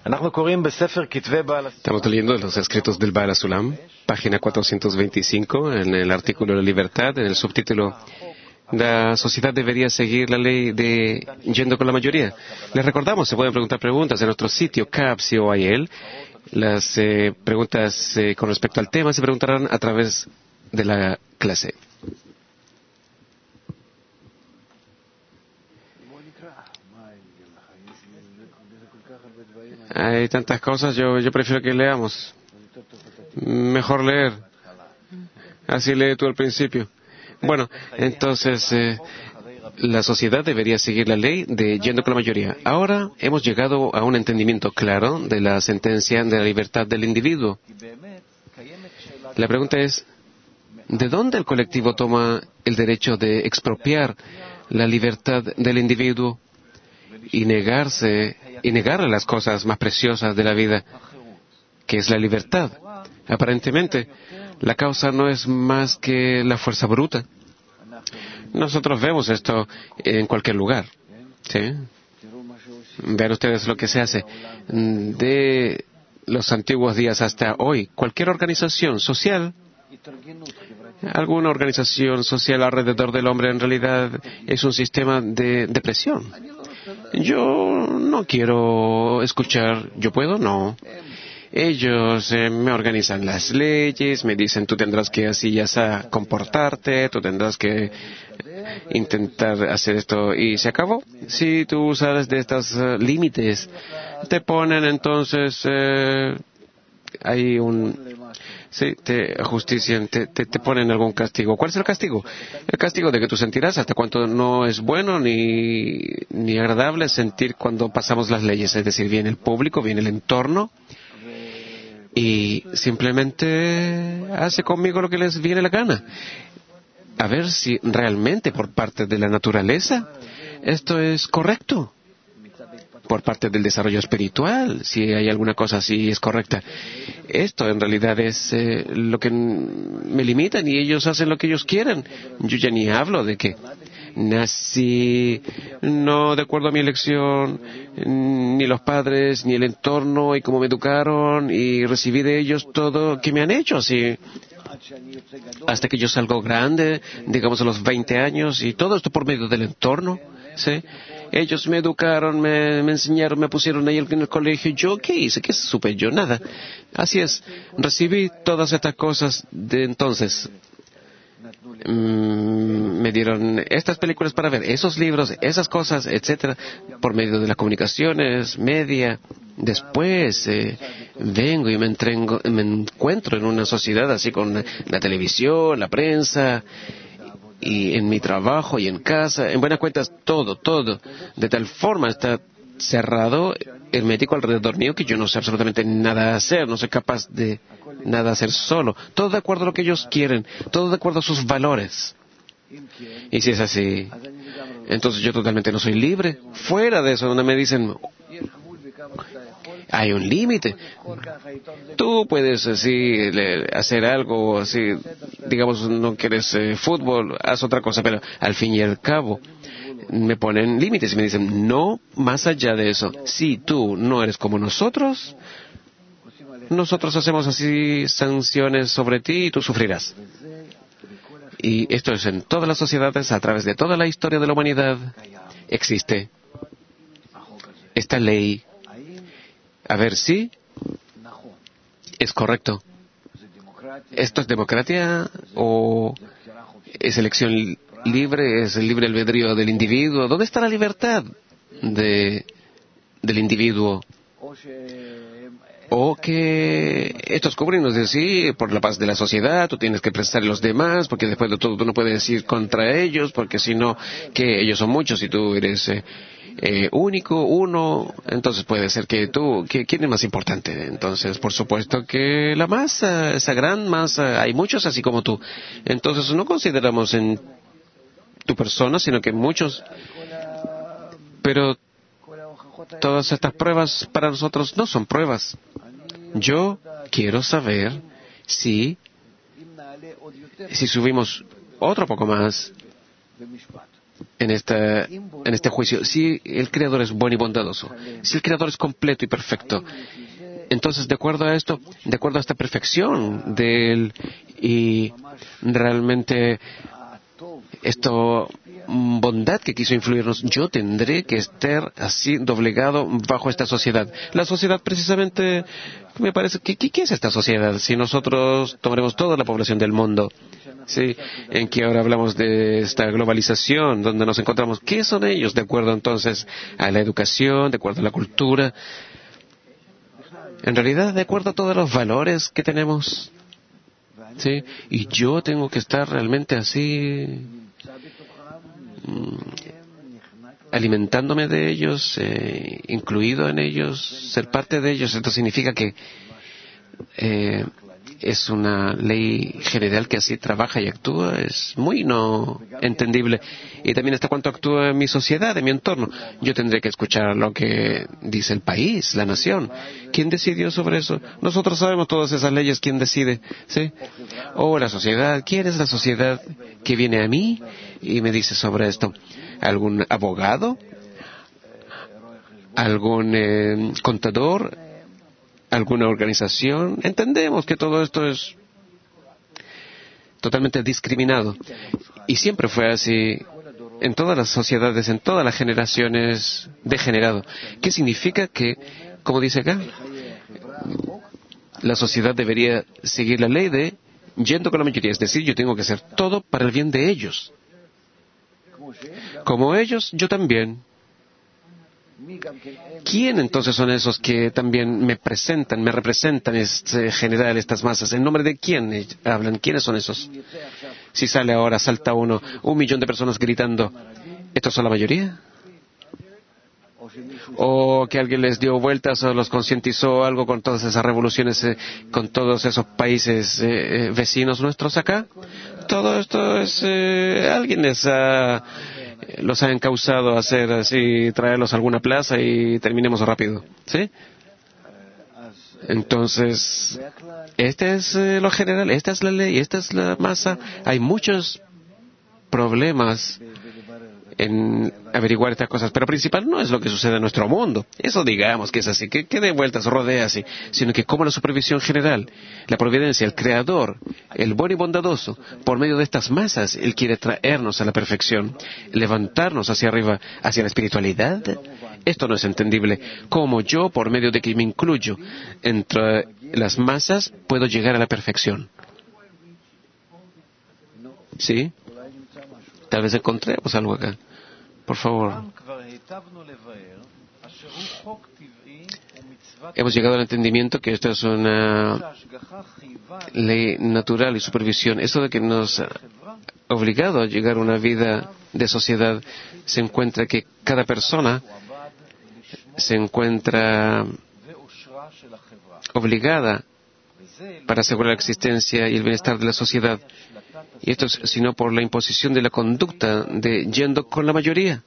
Estamos leyendo los escritos del Baal HaSulam, página 425, en el artículo de la libertad, en el subtítulo la sociedad debería seguir la ley de yendo con la mayoría. Les recordamos, se pueden preguntar preguntas en nuestro sitio CAP-COIL. Las preguntas con respecto al tema se preguntarán a través de la clase. Hay tantas cosas, yo prefiero que leamos. Mejor leer. Así lee tú al principio. Bueno, entonces, la sociedad debería seguir la ley de yendo con la mayoría. Ahora hemos llegado a un entendimiento claro de la sentencia de la libertad del individuo. La pregunta es, ¿de dónde el colectivo toma el derecho de expropiar la libertad del individuo y negarle las cosas más preciosas de la vida, que es la libertad? Aparentemente, la causa no es más que la fuerza bruta. Nosotros vemos esto en cualquier lugar. ¿Sí? Vean ustedes lo que se hace. De los antiguos días hasta hoy, cualquier organización social, alguna organización social alrededor del hombre en realidad es un sistema de presión. Yo no quiero escuchar, ¿yo puedo? No. Ellos me organizan las leyes, me dicen tú tendrás que así y así comportarte, tú tendrás que intentar hacer esto y se acabó. Si tú sales de estos límites, te ponen entonces hay te ajustician, te ponen algún castigo. ¿Cuál es el castigo? El castigo de que tú sentirás hasta cuánto no es bueno ni agradable sentir cuando pasamos las leyes, es decir, viene el público, viene el entorno y simplemente hace conmigo lo que les viene la gana. A ver si realmente por parte de la naturaleza esto es correcto. Por parte del desarrollo espiritual, si hay alguna cosa así es correcta. Esto en realidad es lo que me limitan y ellos hacen lo que ellos quieren. Yo ya ni hablo de que nací no de acuerdo a mi elección, ni los padres, ni el entorno, y cómo me educaron, y recibí de ellos todo que me han hecho así. Hasta que yo salgo grande, digamos a los 20 años, y todo esto por medio del entorno, ¿sí? Ellos me educaron, me enseñaron, me pusieron ahí en el colegio. ¿Yo qué hice? ¿Qué supe yo? Nada. Así es. Recibí todas estas cosas de entonces. Me dieron estas películas para ver, esos libros, esas cosas, etcétera, por medio de las comunicaciones, media. Después vengo y me encuentro en una sociedad así con la televisión, la prensa, y en mi trabajo y en casa, en buenas cuentas, todo, de tal forma está cerrado, hermético alrededor mío, que yo no sé absolutamente nada hacer, no soy capaz de nada hacer solo. Todo de acuerdo a lo que ellos quieren, todo de acuerdo a sus valores. Y si es así, entonces yo totalmente no soy libre. Fuera de eso, donde me dicen, hay un límite. Tú puedes así hacer algo, así, digamos, no quieres fútbol, haz otra cosa, pero al fin y al cabo me ponen límites y me dicen, no más allá de eso. Si tú no eres como nosotros hacemos así sanciones sobre ti y tú sufrirás. Y esto es en todas las sociedades, a través de toda la historia de la humanidad, existe esta ley. A ver si es correcto. ¿Esto es democracia o es elección libre? ¿Es el libre albedrío del individuo? ¿Dónde está la libertad del individuo? O que estos cubren, sí, por la paz de la sociedad, tú tienes que prestarle a los demás, porque después de todo tú no puedes ir contra ellos, porque si no, que ellos son muchos y tú eres único, uno, entonces puede ser que ¿quién es más importante? Entonces, por supuesto que la masa, esa gran masa, hay muchos así como tú. Entonces no consideramos en tu persona, sino que muchos, pero todas estas pruebas para nosotros no son pruebas. Yo quiero saber si subimos otro poco más en este juicio. Si el Creador es bueno y bondadoso, si el Creador es completo y perfecto, entonces, de acuerdo a esto, de acuerdo a esta perfección de Él y realmente esto bondad que quiso influirnos, yo tendré que estar así doblegado bajo esta sociedad. La sociedad precisamente, me parece, ¿qué es esta sociedad? Si nosotros tomaremos toda la población del mundo, sí, en que ahora hablamos de esta globalización, donde nos encontramos, ¿qué son ellos? De acuerdo entonces a la educación, de acuerdo a la cultura, en realidad de acuerdo a todos los valores que tenemos, sí, y yo tengo que estar realmente así alimentándome de ellos, incluido en ellos, ser parte de ellos. Esto significa que es una ley general que así trabaja y actúa. Es muy no entendible. Y también hasta cuánto actúa en mi sociedad, en mi entorno. Yo tendré que escuchar lo que dice el país, la nación. ¿Quién decidió sobre eso? Nosotros sabemos todas esas leyes. ¿Quién decide? ¿Sí? O la sociedad. ¿Quién es la sociedad que viene a mí y me dice sobre esto? ¿Algún abogado? ¿Algún contador? ¿Alguna organización? Entendemos que todo esto es totalmente discriminado. Y siempre fue así en todas las sociedades, en todas las generaciones, degenerado. ¿Qué significa que, como dice acá, la sociedad debería seguir la ley de yendo con la mayoría? Es decir, yo tengo que hacer todo para el bien de ellos. Como ellos, yo también. ¿Quién entonces son esos que también me representan general, estas masas? ¿En nombre de quién hablan? ¿Quiénes son esos? Si sale ahora, salta 1 millón de personas gritando, ¿estos son la mayoría? ¿O que alguien les dio vueltas o los concientizó algo con todas esas revoluciones, con todos esos países vecinos nuestros acá? Todo esto es, alguien los ha encausado a hacer así, traerlos a alguna plaza y terminemos rápido, ¿sí? Entonces, este es lo general, esta es la ley, esta es la masa. Hay muchos problemas en averiguar estas cosas, pero principal no es lo que sucede en nuestro mundo. Eso digamos que es así, que de vueltas rodea así, sino que como la supervisión general, la providencia, el creador, el bueno y bondadoso, por medio de estas masas, Él quiere traernos a la perfección, levantarnos hacia arriba, hacia la espiritualidad. Esto no es entendible. Como yo, por medio de que me incluyo entre las masas, puedo llegar a la perfección. ¿Sí? Tal vez encontremos algo acá. Por favor. Hemos llegado al entendimiento que esto es una ley natural y supervisión. Eso de que nos ha obligado a llegar a una vida de sociedad, se encuentra que cada persona se encuentra obligada para asegurar la existencia y el bienestar de la sociedad. Y esto es sino por la imposición de la conducta de yendo con la mayoría,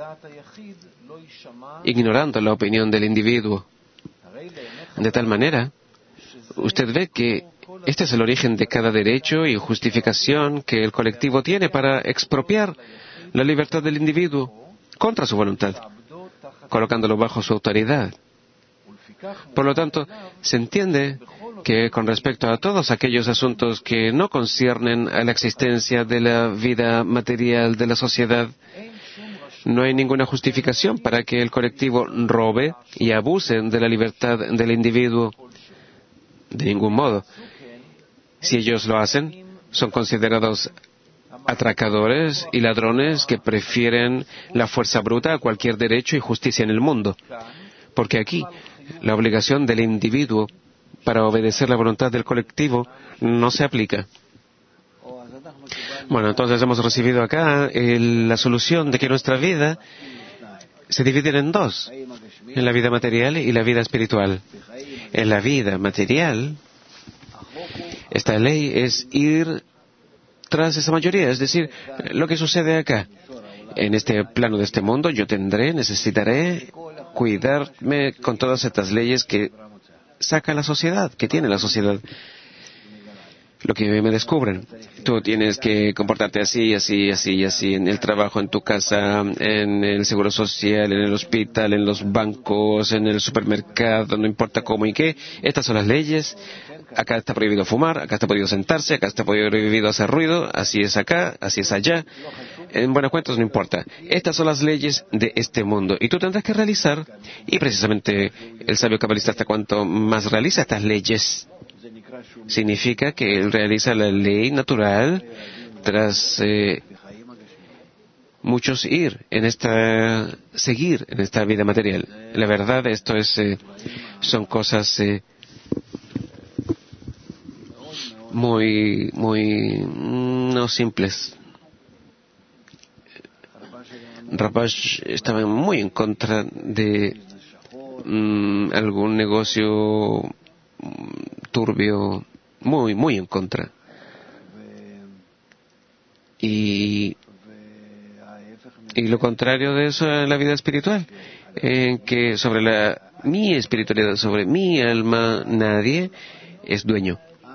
ignorando la opinión del individuo. De tal manera, usted ve que este es el origen de cada derecho y justificación que el colectivo tiene para expropiar la libertad del individuo contra su voluntad, colocándolo bajo su autoridad. Por lo tanto, se entiende que con respecto a todos aquellos asuntos que no conciernen a la existencia de la vida material de la sociedad, no hay ninguna justificación para que el colectivo robe y abuse de la libertad del individuo. De ningún modo. Si ellos lo hacen, son considerados atracadores y ladrones que prefieren la fuerza bruta a cualquier derecho y justicia en el mundo. Porque aquí, la obligación del individuo para obedecer la voluntad del colectivo no se aplica. Bueno, entonces hemos recibido acá la solución de que nuestra vida se divide en dos, en la vida material y la vida espiritual. En la vida material, esta ley es ir tras esa mayoría, es decir, lo que sucede acá. En este plano de este mundo yo necesitaré cuidarme con todas estas leyes que saca la sociedad, que tiene la sociedad. lo que me descubren. Tú tienes que comportarte así, así, así, así, en el trabajo, en tu casa, en el seguro social, en el hospital, en los bancos, en el supermercado, no importa cómo y qué. Estas son las leyes. Acá está prohibido fumar, acá está prohibido sentarse, acá está prohibido hacer ruido, así es acá, así es allá. En buenas cuentas no importa. Estas son las leyes de este mundo. Y tú tendrás que realizar, y precisamente el sabio cabalista, hasta cuanto más realiza estas leyes, significa que él realiza la ley natural tras muchos seguir en esta vida material. La verdad, esto son cosas muy no simples. Rabash estaba muy en contra de algún negocio turbio, muy en contra. Y lo contrario de eso es la vida espiritual, en que sobre mi espiritualidad, sobre mi alma, nadie es dueño.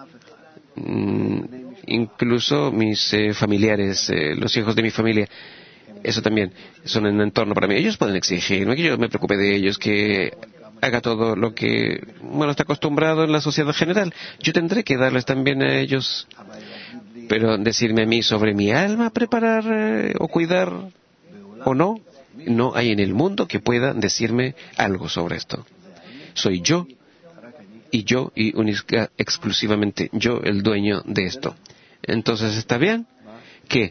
Incluso mis familiares, los hijos de mi familia, eso también son un entorno para mí. Ellos pueden exigirme que yo me preocupe de ellos, que haga todo lo que está acostumbrado en la sociedad general. Yo tendré que darles también a ellos, pero decirme a mí sobre mi alma, preparar o cuidar o no hay en el mundo que pueda decirme algo sobre esto. Soy yo y única, exclusivamente yo el dueño de esto. Entonces, ¿está bien? ¿Qué?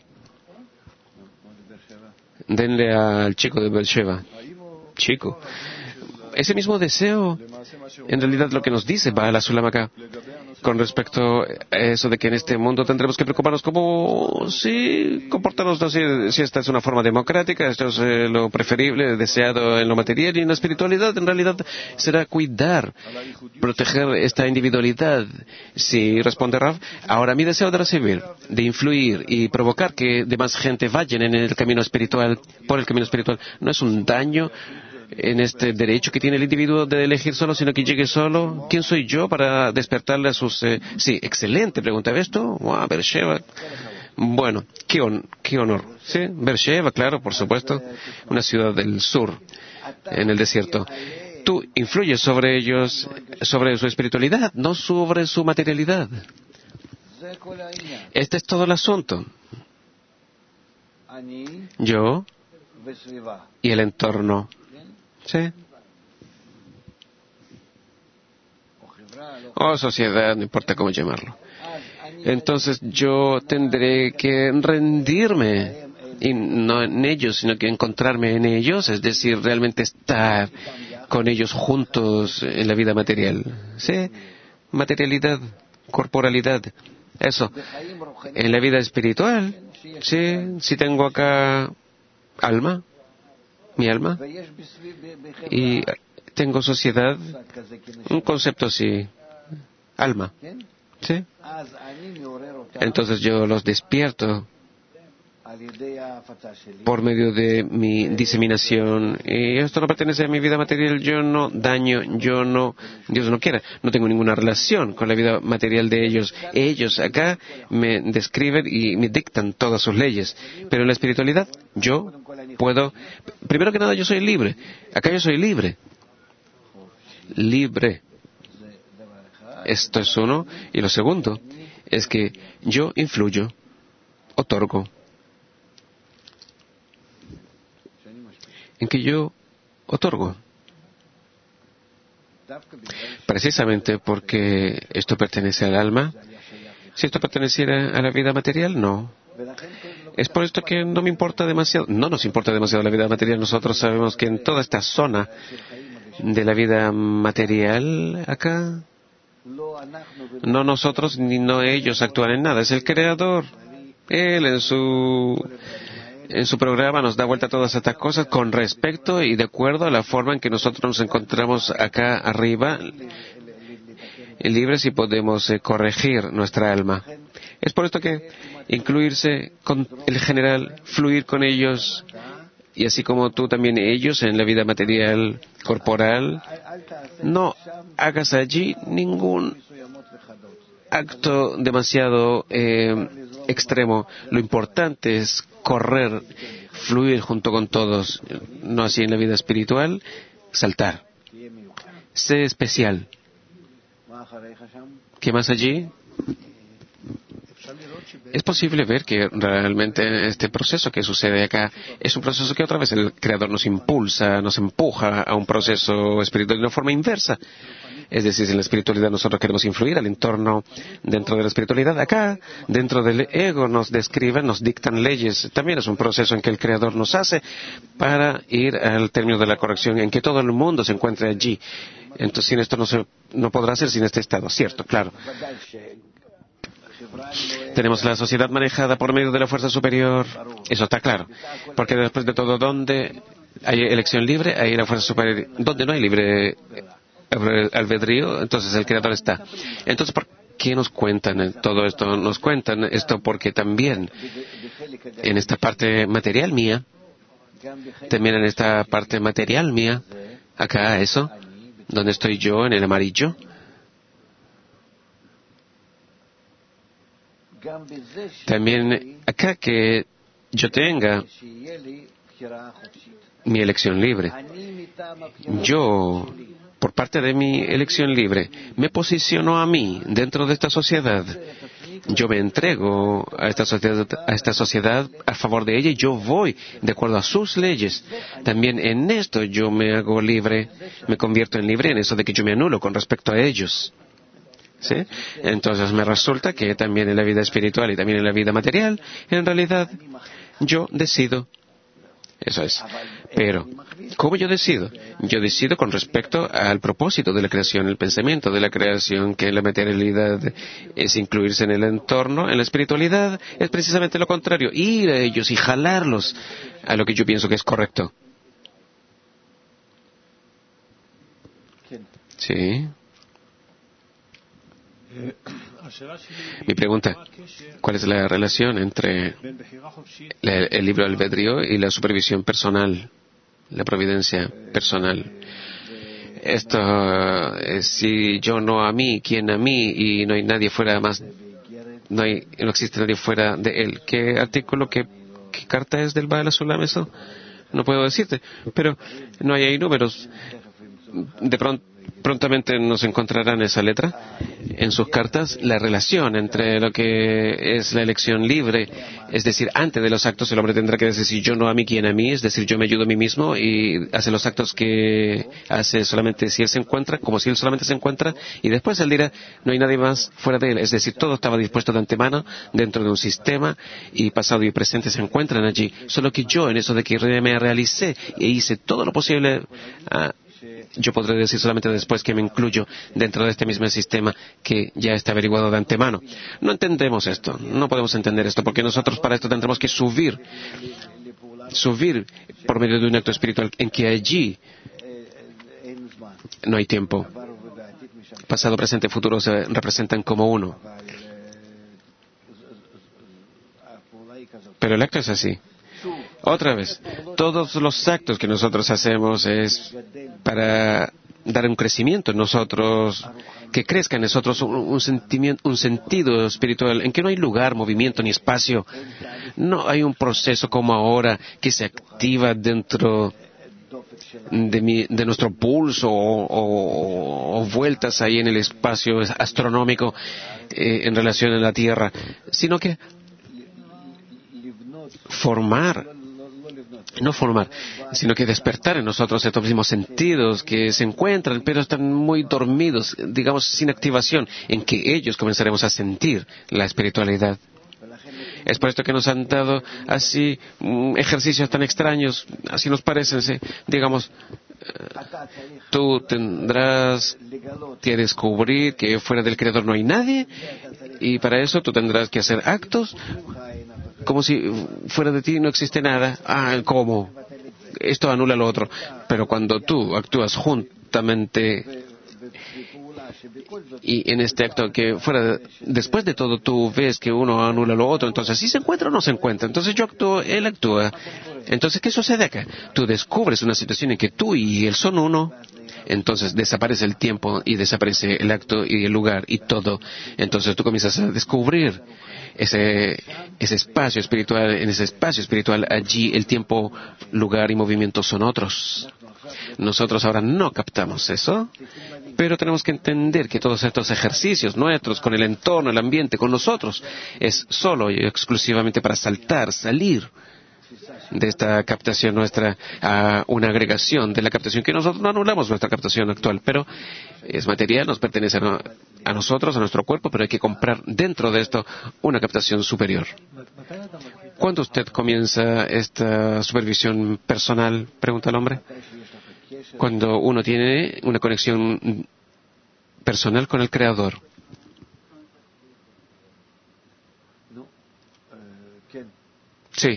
Denle al chico de Beersheba. Chico. Ese mismo deseo, en realidad lo que nos dice Baal HaSulam acá, con respecto a eso de que en este mundo tendremos que preocuparnos como si comportarnos así, si esta es una forma democrática, esto es lo preferible, deseado en lo material, y en la espiritualidad en realidad será cuidar, proteger esta individualidad. Si responde Rav, ahora mi deseo de recibir, de influir y provocar que demás gente vayan en el camino espiritual, por el camino espiritual, no es un daño en este derecho que tiene el individuo de elegir solo, sino que llegue solo. ¿Quién soy yo para despertarle a sus... Sí, excelente pregunta. ¿Ves tú? Wow, Beersheba. Bueno, qué honor. Sí, Beersheba, claro, por supuesto. Una ciudad del sur, en el desierto. Tú influyes sobre ellos, sobre su espiritualidad, no sobre su materialidad. Este es todo el asunto. Yo y el entorno. ¿Sí? O sociedad, no importa cómo llamarlo. Entonces yo tendré que rendirme, y no en ellos, sino que encontrarme en ellos, es decir, realmente estar con ellos juntos en la vida material. ¿Sí? Materialidad, corporalidad, eso. En la vida espiritual, sí, si tengo acá alma, mi alma, y tengo sociedad, un concepto así, alma, ¿sí? Entonces yo los despierto por medio de mi diseminación, y esto no pertenece a mi vida material. Yo no daño, Dios no quiera, no tengo ninguna relación con la vida material de ellos. Ellos acá me describen y me dictan todas sus leyes, pero en la espiritualidad yo puedo, primero que nada yo soy libre, acá yo soy libre. Esto es uno, y lo segundo es que yo influyo, otorgo, en que yo otorgo. Precisamente porque esto pertenece al alma. Si esto perteneciera a la vida material, no. Es por esto que no me importa demasiado, no nos importa demasiado la vida material. Nosotros sabemos que en toda esta zona de la vida material, acá, no nosotros ni no ellos actúan en nada. Es el Creador. Él en su programa nos da vuelta a todas estas cosas con respecto y de acuerdo a la forma en que nosotros nos encontramos acá arriba, libres, y podemos corregir nuestra alma. Es por esto que incluirse con el general, fluir con ellos, y así como tú también ellos en la vida material, corporal, no hagas allí ningún acto demasiado extremo. Lo importante es correr, fluir junto con todos, no así en la vida espiritual, saltar. Sé especial. ¿Qué más allí? Es posible ver que realmente este proceso que sucede acá es un proceso que otra vez el Creador nos impulsa, nos empuja a un proceso espiritual de una forma inversa. Es decir, en la espiritualidad nosotros queremos influir al entorno dentro de la espiritualidad. Acá, dentro del ego, nos describen, nos dictan leyes. También es un proceso en que el Creador nos hace para ir al término de la corrección, en que todo el mundo se encuentre allí. Entonces, sin esto no podrá ser sin este estado. Cierto, claro. Tenemos la sociedad manejada por medio de la fuerza superior. Eso está claro. Porque después de todo, donde hay elección libre, hay la fuerza superior. Donde no hay libre albedrío, entonces el Creador está. Entonces, ¿por qué nos cuentan todo esto? Nos cuentan esto porque también en esta parte material mía, acá eso, donde estoy yo, en el amarillo, también acá que yo tenga mi elección libre. Yo, por parte de mi elección libre, me posiciono a mí dentro de esta sociedad. Yo me entrego a esta sociedad a favor de ella y yo voy de acuerdo a sus leyes. También en esto yo me hago libre, me convierto en libre en eso de que yo me anulo con respecto a ellos. ¿Sí? Entonces me resulta que también en la vida espiritual y también en la vida material, en realidad, yo decido. Eso es. Pero, ¿cómo yo decido? Yo decido con respecto al propósito de la creación, el pensamiento de la creación, que en la materialidad es incluirse en el entorno. En la espiritualidad es precisamente lo contrario, ir a ellos y jalarlos a lo que yo pienso que es correcto. Sí. Mi pregunta, ¿cuál es la relación entre el libre albedrío y la supervisión personal, la providencia personal? Esto, si yo no a mí, ¿quién a mí? Y no hay nadie fuera más, no existe nadie fuera de él. ¿Qué artículo, qué carta es del Baal Sulam eso? No puedo decirte, pero no hay números. De prontamente nos encontrarán esa letra en sus cartas, la relación entre lo que es la elección libre, es decir, antes de los actos el hombre tendrá que decir si yo no a mí, ¿quién a mí? Es decir, yo me ayudo a mí mismo y hace los actos que hace solamente si él se encuentra, como si él solamente se encuentra, y después él dirá, no hay nadie más fuera de él, es decir, todo estaba dispuesto de antemano dentro de un sistema y pasado y presente se encuentran allí, solo que yo en eso de que me realicé e hice todo lo posible yo podré decir solamente después que me incluyo dentro de este mismo sistema que ya está averiguado de antemano. No entendemos esto, no podemos entender esto, porque nosotros para esto tendremos que subir por medio de un acto espiritual en que allí no hay tiempo. Pasado, presente y futuro se representan como uno. Pero el acto es así. Otra vez, todos los actos que nosotros hacemos es para dar un crecimiento en nosotros, que crezca en nosotros un sentido espiritual, en que no hay lugar, movimiento ni espacio. No hay un proceso como ahora que se activa dentro de nuestro pulso o vueltas ahí en el espacio astronómico en relación a la Tierra, sino que no formar, sino que despertar en nosotros estos mismos sentidos que se encuentran, pero están muy dormidos, digamos, sin activación, en que ellos comenzaremos a sentir la espiritualidad. Es por esto que nos han dado así ejercicios tan extraños, así nos parecen, ¿sí? Digamos, tú tendrás que descubrir que fuera del Creador no hay nadie, y para eso tú tendrás que hacer actos como si fuera de ti no existe nada. ¿Cómo? Esto anula lo otro. Pero cuando tú actúas juntamente y en este acto que fuera, después de todo tú ves que uno anula lo otro, entonces ¿sí se encuentra o no se encuentra? Entonces yo actúo, él actúa. Entonces, ¿qué sucede acá? Tú descubres una situación en que tú y él son uno, entonces desaparece el tiempo y desaparece el acto y el lugar y todo. Entonces tú comienzas a descubrir ese espacio espiritual. En ese espacio espiritual, allí el tiempo, lugar y movimiento son otros. Nosotros ahora no captamos eso, pero tenemos que entender que todos estos ejercicios nuestros, con el entorno, el ambiente, con nosotros, es solo y exclusivamente para salir de esta captación nuestra a una agregación de la captación, que nosotros no anulamos nuestra captación actual, pero es material, nos pertenece a nosotros, a nuestro cuerpo, pero hay que comprar dentro de esto una captación superior. ¿Cuándo usted comienza esta supervisión personal? Pregunta el hombre. Cuando uno tiene una conexión personal con el Creador. Sí.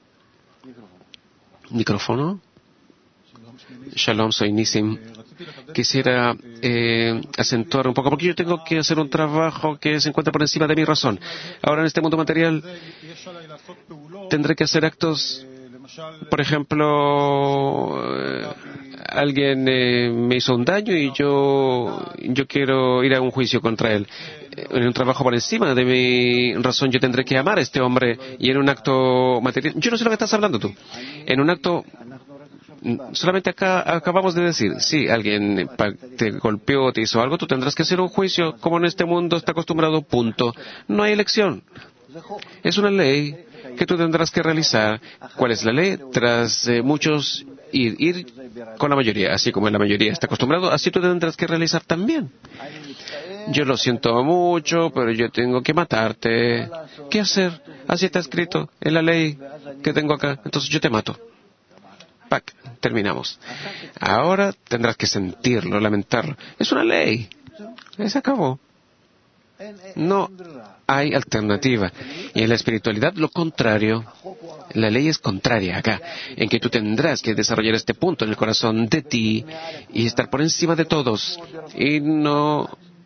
Micrófono. Shalom, soy Nisim. Quisiera acentuar un poco, porque yo tengo que hacer un trabajo que se encuentra por encima de mi razón. Ahora, en este mundo material, tendré que hacer actos. Por ejemplo, alguien me hizo un daño y yo quiero ir a un juicio contra él. En un trabajo por encima de mi razón, yo tendré que amar a este hombre, y en un acto material. Yo no sé lo que estás hablando tú. En un acto. Solamente acá acabamos de decir, si alguien te golpeó, te hizo algo, tú tendrás que hacer un juicio, como en este mundo está acostumbrado, punto. No hay elección. Es una ley que tú tendrás que realizar. ¿Cuál es la ley? Tras muchos ir con la mayoría. Así como la mayoría está acostumbrado, así tú tendrás que realizar también. Yo lo siento mucho, pero yo tengo que matarte. ¿Qué hacer? Así está escrito en la ley que tengo acá. Entonces yo te mato. ¡Pac! Terminamos. Ahora tendrás que sentirlo, lamentarlo. Es una ley. Se acabó. No hay alternativa. Y en la espiritualidad lo contrario. La ley es contraria acá, en que tú tendrás que desarrollar este punto en el corazón de ti y estar por encima de todos. Y no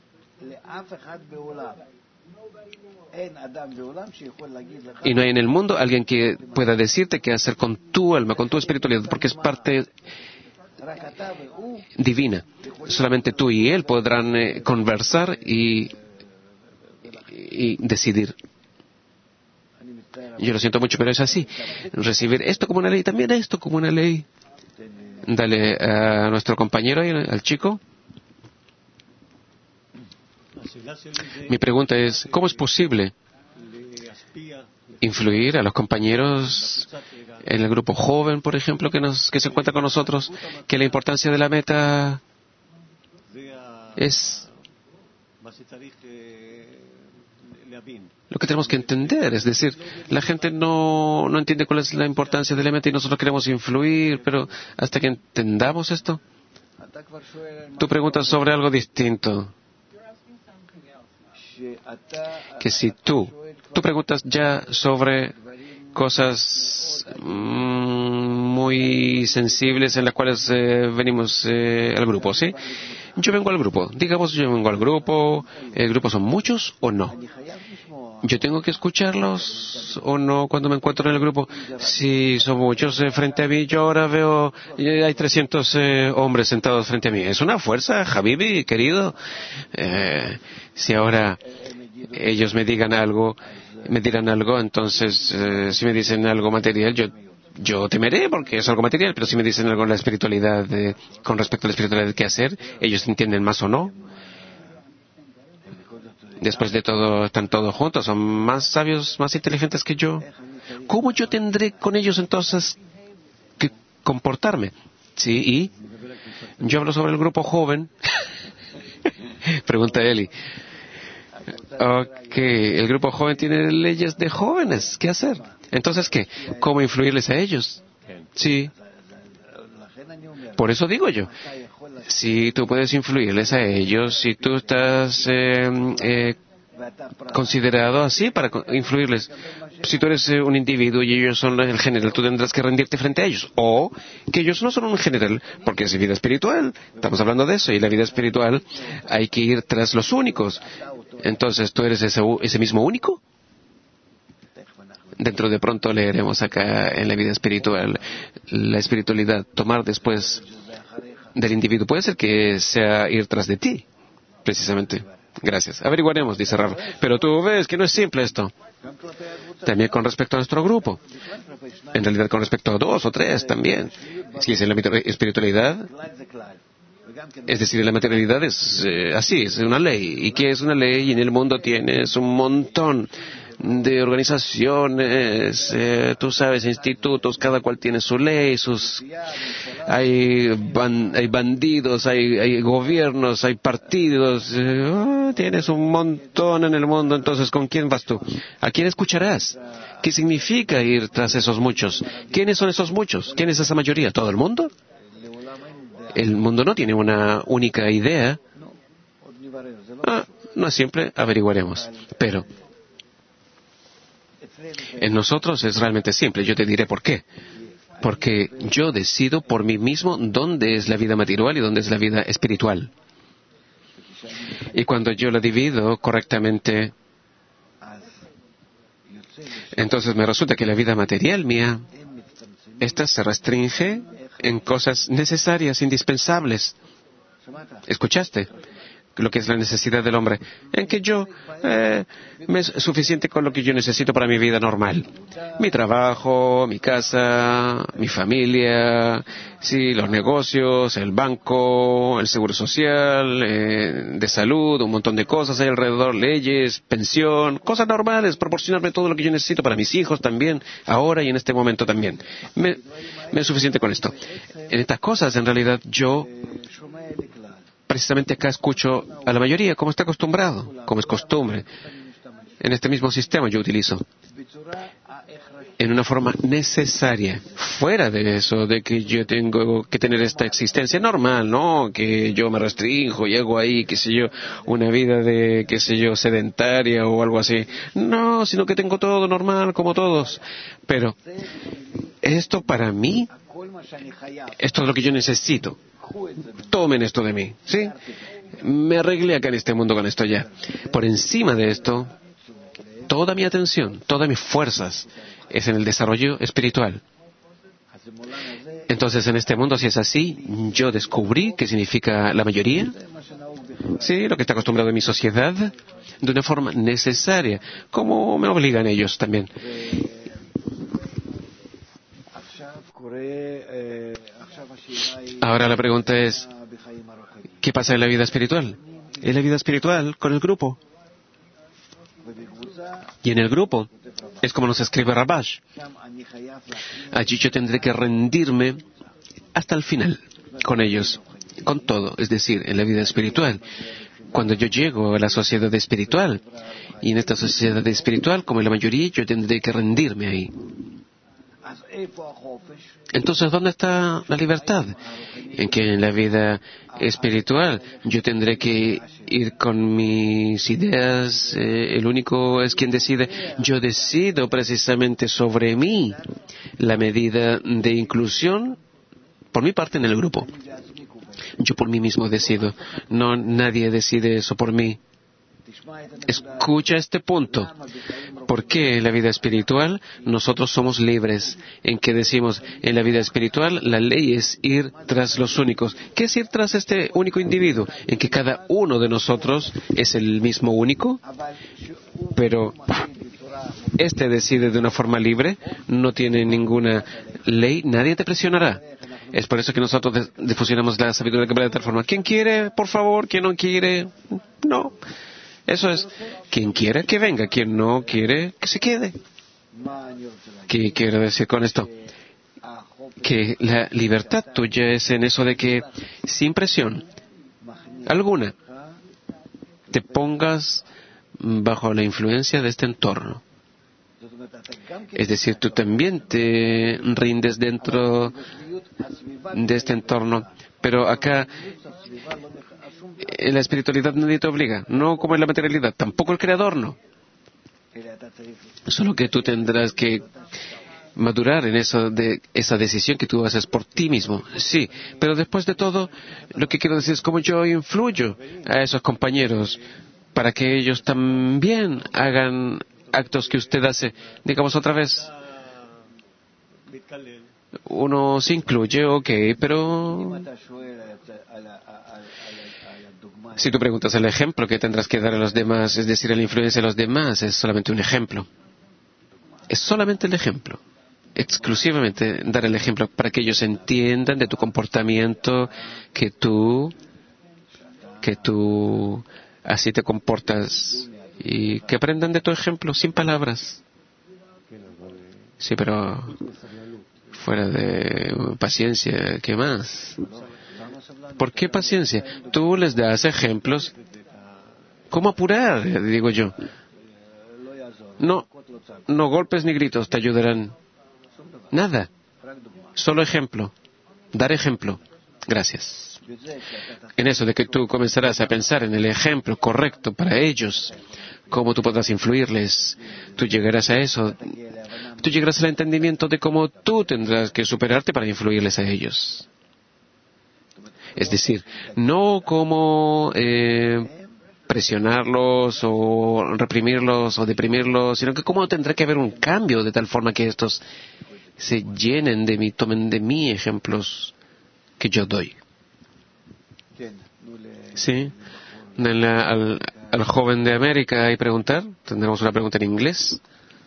hay en el mundo alguien que pueda decirte qué hacer con tu alma, con tu espiritualidad, porque es parte divina. Solamente tú y él podrán conversar y decidir. Yo lo siento mucho, pero es así. Recibir esto como una ley, también esto como una ley. Dale a nuestro compañero, al chico. Mi pregunta es, ¿cómo es posible influir a los compañeros en el grupo joven, por ejemplo, que se encuentra con nosotros, que la importancia de la meta es lo que tenemos que entender? Es decir, la gente no entiende cuál es la importancia de la meta y nosotros queremos influir, pero hasta que entendamos esto. Tú preguntas sobre algo distinto. Que si tú preguntas ya sobre cosas muy sensibles en las cuales venimos al grupo, ¿sí? Yo vengo al grupo. Digamos, yo vengo al grupo. ¿El grupo son muchos o no? ¿Yo tengo que escucharlos o no cuando me encuentro en el grupo? Si son muchos frente a mí, yo ahora veo, hay 300 hombres sentados frente a mí. Es una fuerza, Habibi, querido. Si ahora ellos me dirán algo, entonces, si me dicen algo material, yo temeré porque es algo material, pero si me dicen algo en la espiritualidad, con respecto a la espiritualidad, ¿qué hacer? ¿Ellos entienden más o no? Después de todo, están todos juntos, son más sabios, más inteligentes que yo. ¿Cómo yo tendré con ellos entonces que comportarme? Sí, y yo hablo sobre el grupo joven. Pregunta Eli. Ok, el grupo joven tiene leyes de jóvenes. ¿Qué hacer? Entonces, ¿qué? ¿Cómo influirles a ellos? Sí. Por eso digo yo. Si tú puedes influirles a ellos, si tú estás considerado así para influirles, si tú eres un individuo y ellos son el general, tú tendrás que rendirte frente a ellos. O que ellos no son un general, porque es vida espiritual. Estamos hablando de eso, y la vida espiritual hay que ir tras los únicos. Entonces, ¿tú eres ese mismo único? Dentro de pronto leeremos acá en la vida espiritual, la espiritualidad, tomar después del individuo. Puede ser que sea ir tras de ti, precisamente. Gracias. Averiguaremos, dice Rav. Pero tú ves que no es simple esto. También con respecto a nuestro grupo. En realidad con respecto a 2 o 3 también. Si es en la espiritualidad, es decir, la materialidad es así, es una ley. ¿Y qué es una ley? Y en el mundo tienes un montón de organizaciones, tú sabes, institutos, cada cual tiene su ley, hay bandidos, hay gobiernos, hay partidos, tienes un montón en el mundo. Entonces, ¿con quién vas tú? ¿A quién escucharás? ¿Qué significa ir tras esos muchos? ¿Quiénes son esos muchos? ¿Quién es esa mayoría? ¿Todo el mundo? El mundo no tiene una única idea. No es simple, averiguaremos. Pero en nosotros es realmente simple. Yo te diré por qué. Porque yo decido por mí mismo dónde es la vida material y dónde es la vida espiritual. Y cuando yo la divido correctamente, entonces me resulta que la vida material mía, esta se restringe en cosas necesarias, indispensables. ¿Escuchaste? Lo que es la necesidad del hombre, en que yo me es suficiente con lo que yo necesito para mi vida normal. Mi trabajo, mi casa, mi familia, sí, los negocios, el banco, el seguro social, de salud, un montón de cosas hay alrededor, leyes, pensión, cosas normales, proporcionarme todo lo que yo necesito para mis hijos también, ahora y en este momento también. Me es suficiente con esto. En estas cosas, en realidad, yo precisamente acá escucho a la mayoría, como está acostumbrado, como es costumbre. En este mismo sistema yo utilizo. En una forma necesaria. Fuera de eso, de que yo tengo que tener esta existencia normal, ¿no? Que yo me restrinjo y hago ahí, qué sé yo, una vida de, qué sé yo, sedentaria o algo así. No, sino que tengo todo normal, como todos. Pero esto para mí, esto es lo que yo necesito. Tomen esto de mí, ¿sí? Me arreglé acá en este mundo con esto ya. Por encima de esto, toda mi atención, todas mis fuerzas es en el desarrollo espiritual. Entonces, en este mundo, si es así, yo descubrí qué significa la mayoría, sí, lo que está acostumbrado en mi sociedad, de una forma necesaria, como me obligan ellos también. Ahora la pregunta es, ¿qué pasa en la vida espiritual? En la vida espiritual, con el grupo. Y en el grupo, es como nos escribe Rabash. Allí yo tendré que rendirme hasta el final, con ellos, con todo. Es decir, en la vida espiritual. Cuando yo llego a la sociedad espiritual, y en esta sociedad espiritual, como en la mayoría, yo tendré que rendirme ahí. Entonces, ¿dónde está la libertad? En que en la vida espiritual yo tendré que ir con mis ideas, el único es quien decide. Yo decido precisamente sobre mí la medida de inclusión por mi parte en el grupo. Yo por mí mismo decido, no nadie decide eso por mí. Escucha este punto. ¿Por qué en la vida espiritual nosotros somos libres? En que decimos, en la vida espiritual la ley es ir tras los únicos. ¿Qué es ir tras este único individuo? En que cada uno de nosotros es el mismo único, pero este decide de una forma libre, no tiene ninguna ley, nadie te presionará. Es por eso que nosotros difusionamos la sabiduría de tal forma. ¿Quién quiere, por favor? ¿Quién no quiere? No. Eso es, quien quiera que venga, quien no quiere que se quede. ¿Qué quiero decir con esto? Que la libertad tuya es en eso de que, sin presión alguna, te pongas bajo la influencia de este entorno. Es decir, tú también te rindes dentro de este entorno. Pero acá, en la espiritualidad nadie te obliga, no como en la materialidad, tampoco el Creador no. Solo que tú tendrás que madurar en eso de esa decisión que tú haces por ti mismo. Sí, pero después de todo, lo que quiero decir es cómo yo influyo a esos compañeros para que ellos también hagan actos que usted hace. Digamos otra vez. uno se incluye, ok, pero si tú preguntas el ejemplo que tendrás que dar a los demás, es decir, la influencia de los demás, es solamente un ejemplo. Es solamente el ejemplo. Exclusivamente dar el ejemplo para que ellos entiendan de tu comportamiento que tú así te comportas y que aprendan de tu ejemplo sin palabras. Sí, pero fuera de paciencia, ¿qué más? ¿Por qué paciencia? Tú les das ejemplos. ¿Cómo apurar? Digo yo. No golpes ni gritos te ayudarán. Nada. Solo ejemplo. Dar ejemplo. Gracias. En eso de que tú comenzarás a pensar en el ejemplo correcto para ellos, cómo tú podrás influirles, tú llegarás a eso, tú llegarás al entendimiento de cómo tú tendrás que superarte para influirles a ellos. Es decir, no como presionarlos o reprimirlos o deprimirlos, sino que cómo tendrá que haber un cambio de tal forma que estos se llenen de mí, tomen de mí ejemplos que yo doy. Sí. Al joven de América y preguntar. Tendremos una pregunta en inglés.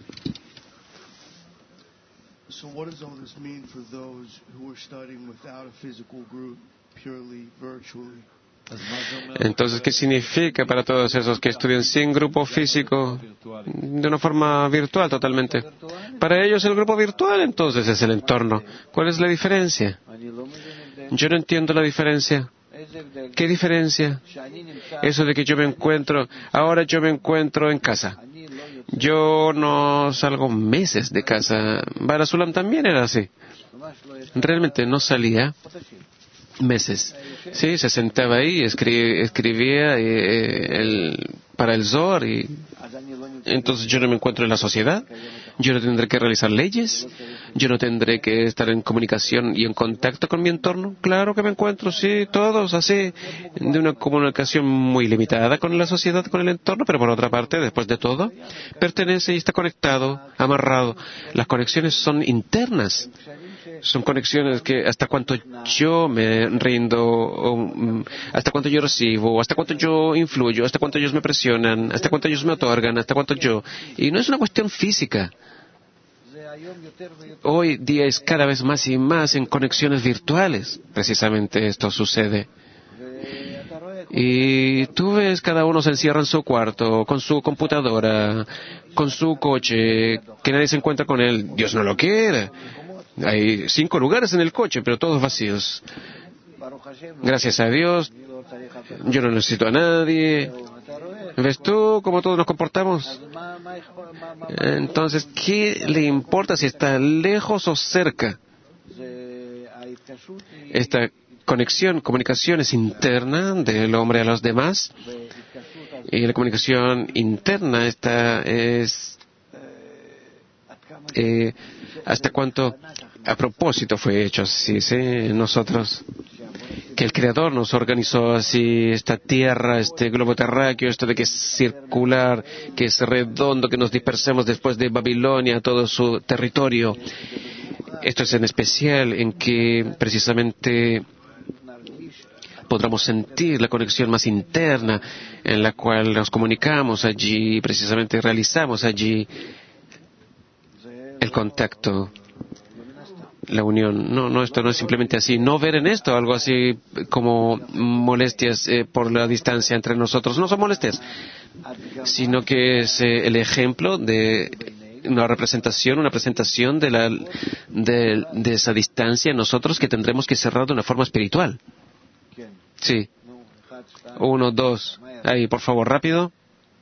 So what does all this mean for those who are studying without a physical group, purely virtually? Entonces, ¿qué significa para todos esos que estudian sin grupo físico, de una forma virtual totalmente? Para ellos el grupo virtual entonces es el entorno. ¿Cuál es la diferencia? Yo no entiendo la diferencia. ¿Qué diferencia? Eso de que ahora yo me encuentro en casa. Yo no salgo meses de casa. Barasulam también era así. Realmente no salía meses. Sí, se sentaba ahí, escribía para el Zohar y entonces yo no me encuentro en la sociedad. Yo no tendré que realizar leyes. Yo no tendré que estar en comunicación y en contacto con mi entorno. Claro que me encuentro, sí, todos así, de una comunicación muy limitada con la sociedad, con el entorno, pero por otra parte, después de todo, pertenece y está conectado, amarrado. Las conexiones son internas. Son conexiones que hasta cuánto yo me rindo, hasta cuánto yo recibo, hasta cuánto yo influyo, hasta cuánto ellos me presionan, hasta cuánto ellos me otorgan, hasta cuánto yo. Y no es una cuestión física. Hoy día es cada vez más y más en conexiones virtuales. Precisamente esto sucede. Y tú ves, cada uno se encierra en su cuarto, con su computadora, con su coche, que nadie se encuentra con él. Dios no lo quiera. Hay 5 lugares en el coche, pero todos vacíos. Gracias a Dios, yo no necesito a nadie. ¿Ves tú cómo todos nos comportamos? Entonces, ¿qué le importa si está lejos o cerca? Esta comunicación es interna del hombre a los demás. Y la comunicación interna ¿hasta cuánto a propósito fue hecho así, sí? Nosotros, que el Creador nos organizó así, esta tierra, este globo terráqueo, esto de que es circular, que es redondo, que nos dispersemos después de Babilonia, todo su territorio. Esto es en especial en que precisamente podremos sentir la conexión más interna en la cual nos comunicamos allí, precisamente realizamos allí el contacto, la unión. No, esto no es simplemente así. No ver en esto algo así como molestias por la distancia entre nosotros. No son molestias, sino que es el ejemplo de una presentación de esa distancia en nosotros que tendremos que cerrar de una forma espiritual. Sí. 1, 2. Ahí, por favor, rápido.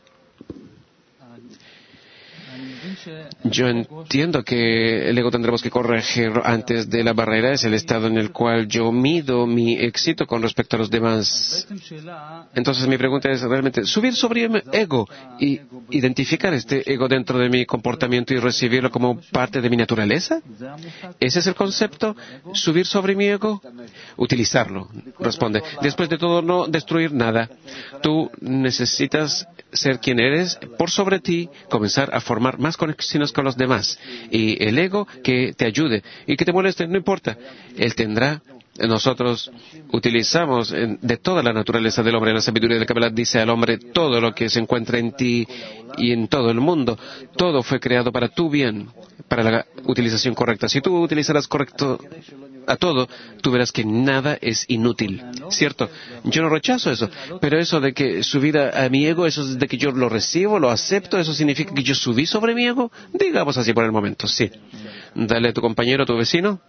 Yo entiendo que el ego tendremos que corregir antes de la barrera. Es el estado en el cual yo mido mi éxito con respecto a los demás. Entonces mi pregunta es realmente subir sobre mi ego y identificar este ego dentro de mi comportamiento y recibirlo como parte de mi naturaleza. ¿Ese es el concepto? ¿Subir sobre mi ego? Utilizarlo. Responde. Después de todo, no destruir nada. Tú necesitas ser quien eres, por sobre ti, comenzar a formar más conexiones con los demás. Y el ego que te ayude y que te moleste, no importa. Él tendrá. Nosotros utilizamos de toda la naturaleza del hombre. La sabiduría de Kabbalah dice al hombre: todo lo que se encuentra en ti y en todo el mundo, todo fue creado para tu bien, para la utilización correcta. Si tú utilizarás correcto a todo, tú verás que nada es inútil, ¿cierto? Yo no rechazo eso, pero eso de que subir a mi ego, eso de que yo lo recibo, lo acepto, ¿eso significa que yo subí sobre mi ego? Digamos así por el momento, sí. Dale a tu compañero, a tu vecino.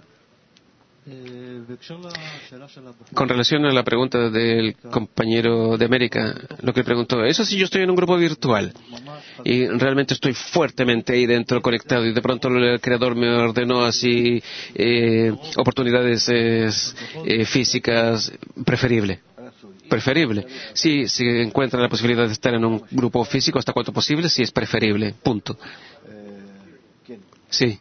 Con relación a la pregunta del compañero de América, lo que preguntó, eso sí, yo estoy en un grupo virtual y realmente estoy fuertemente ahí dentro conectado y de pronto el creador me ordenó así oportunidades físicas preferible. Si se encuentra la posibilidad de estar en un grupo físico hasta cuanto posible, sí es preferible, punto. Sí.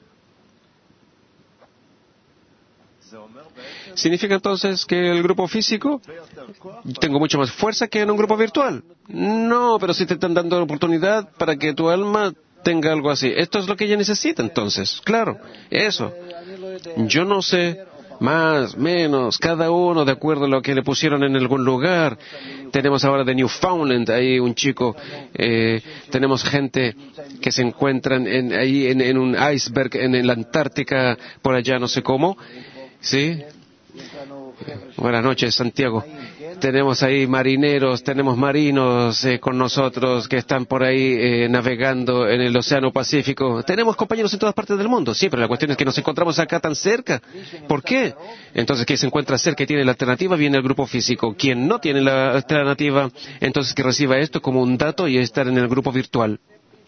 ¿Significa entonces que el grupo físico tengo mucho más fuerza que en un grupo virtual? No, pero sí te están dando la oportunidad para que tu alma tenga algo así. Esto es lo que ella necesita entonces, claro, eso. Yo no sé, más, menos, cada uno de acuerdo a lo que le pusieron en algún lugar. Tenemos ahora de Newfoundland, ahí un chico, tenemos gente que se encuentran ahí en un iceberg en la Antártica, por allá no sé cómo, ¿sí? Buenas noches, Santiago. Tenemos ahí marineros, tenemos marinos con nosotros que están por ahí navegando en el Océano Pacífico. Tenemos compañeros en todas partes del mundo, sí, pero la cuestión es que nos encontramos acá tan cerca. ¿Por qué? Entonces, quien se encuentra cerca y tiene la alternativa, viene el grupo físico. Quien no tiene la alternativa, entonces que reciba esto como un dato y estar en el grupo virtual.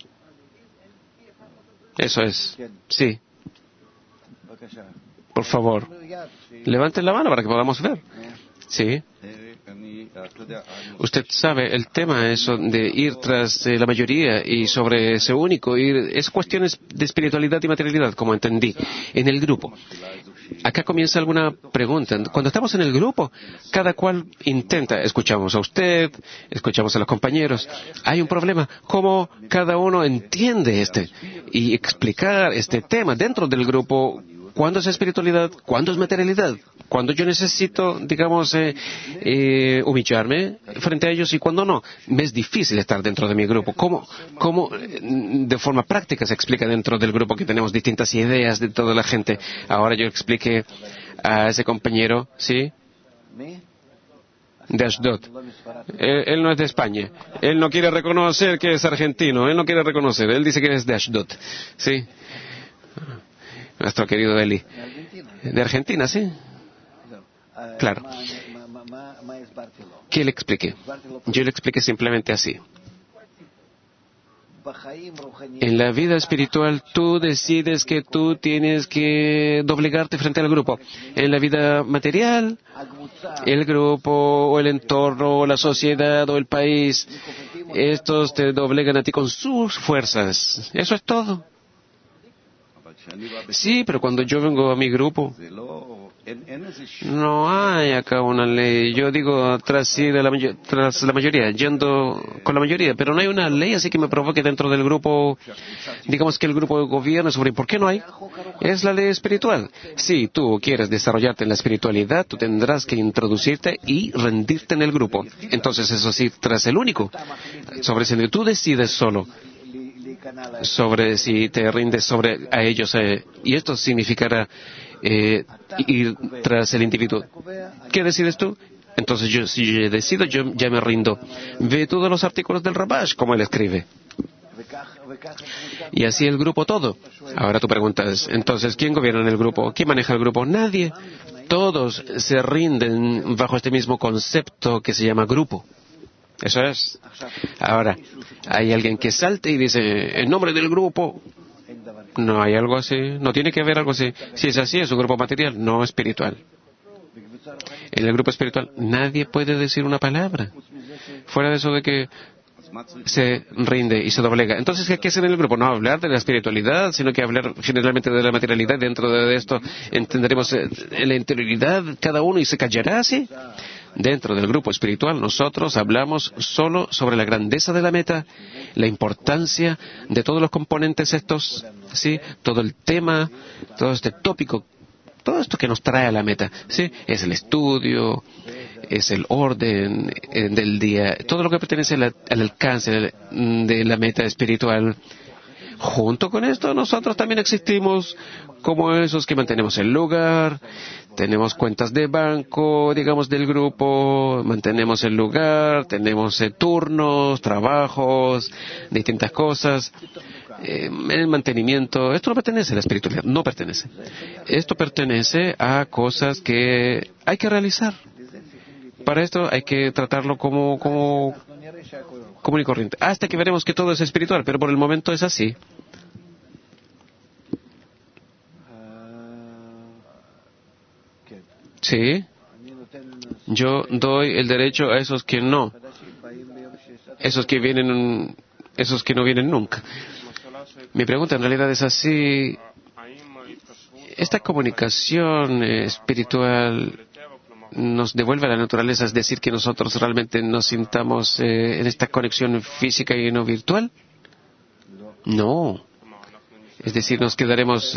Eso es. Sí. Por favor. Levanten la mano para que podamos ver. Sí. Usted sabe, el tema eso de ir tras la mayoría y sobre ese único, es cuestiones de espiritualidad y materialidad, como entendí, en el grupo. Acá comienza alguna pregunta. Cuando estamos en el grupo, cada cual intenta, escuchamos a usted, escuchamos a los compañeros. Hay un problema, cómo cada uno entiende y explicar este tema dentro del grupo. ¿Cuándo es espiritualidad? ¿Cuándo es materialidad? ¿Cuándo yo necesito, digamos, humillarme frente a ellos y cuándo no? Me es difícil estar dentro de mi grupo. ¿Cómo de forma práctica se explica dentro del grupo que tenemos distintas ideas de toda la gente? Ahora yo expliqué a ese compañero, ¿sí? De Ashdod. Él no es de España. Él no quiere reconocer que es argentino. Él no quiere reconocer. Él dice que es de Ashdod. ¿Sí? Nuestro querido Eli. De Argentina, ¿sí? Claro. ¿Qué le expliqué? Yo le expliqué simplemente así. En la vida espiritual tú decides que tú tienes que doblegarte frente al grupo. En la vida material, el grupo o el entorno o la sociedad o el país, estos te doblegan a ti con sus fuerzas. Eso es todo. Sí, pero cuando yo vengo a mi grupo, no hay acá una ley. Yo digo tras la mayoría, yendo con la mayoría, pero no hay una ley así que me provoque dentro del grupo, digamos que el grupo gobierna sobre por qué no hay. Es la ley espiritual. Si tú quieres desarrollarte en la espiritualidad, tú tendrás que introducirte y rendirte en el grupo. Entonces, eso sí, tras el único, sobre si tú decides solo sobre si te rindes sobre a ellos, y esto significará ir tras el individuo. ¿Qué decides tú? Entonces si yo decido, yo ya me rindo. Ve todos los artículos del Rabash, como él escribe. Y así el grupo todo. Ahora tú preguntas, entonces, ¿quién gobierna en el grupo? ¿Quién maneja el grupo? Nadie. Todos se rinden bajo este mismo concepto que se llama grupo. Eso es. Ahora, hay alguien que salte y dice, en nombre del grupo. No hay algo así. No tiene que haber algo así. Si es así, es un grupo material, no espiritual. En el grupo espiritual, nadie puede decir una palabra. Fuera de eso de que se rinde y se doblega. Entonces, ¿qué hacen en el grupo? No hablar de la espiritualidad, sino que hablar generalmente de la materialidad. Dentro de esto entenderemos la interioridad cada uno y se callará así. Dentro del grupo espiritual nosotros hablamos solo sobre la grandeza de la meta, la importancia de todos los componentes estos, ¿sí? Todo el tema, todo este tópico, todo esto que nos trae a la meta, ¿sí? Es el estudio, es el orden del día, todo lo que pertenece al alcance de la meta espiritual. Junto con esto, nosotros también existimos como esos que mantenemos el lugar, tenemos cuentas de banco, digamos, del grupo, mantenemos el lugar, tenemos turnos, trabajos, distintas cosas, el mantenimiento. Esto no pertenece a la espiritualidad, no pertenece. Esto pertenece a cosas que hay que realizar. Para esto hay que tratarlo como común y corriente, hasta que veremos que todo es espiritual, pero por el momento es así. Sí, yo doy el derecho a esos que no, esos que no vienen nunca. Mi pregunta en realidad es así: esta comunicación espiritual nos devuelve a la naturaleza, es decir, que nosotros realmente nos sintamos en esta conexión física y no virtual. No. Es decir, nos quedaremos...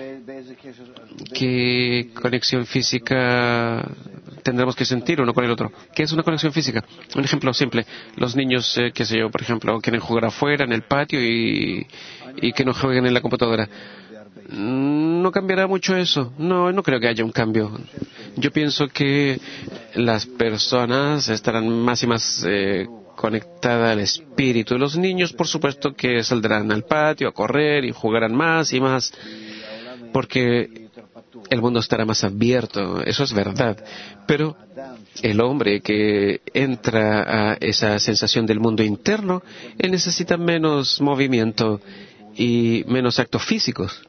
¿qué conexión física tendremos que sentir uno con el otro? ¿Qué es una conexión física? Un ejemplo simple. Los niños, qué sé yo, por ejemplo, quieren jugar afuera, en el patio y que no jueguen en la computadora. No cambiará mucho eso. No creo que haya un cambio. Yo pienso que las personas estarán más y más conectadas al espíritu. Los niños, por supuesto, que saldrán al patio a correr y jugarán más y más, porque el mundo estará más abierto. Eso es verdad. Pero el hombre que entra a esa sensación del mundo interno, él necesita menos movimiento y menos actos físicos.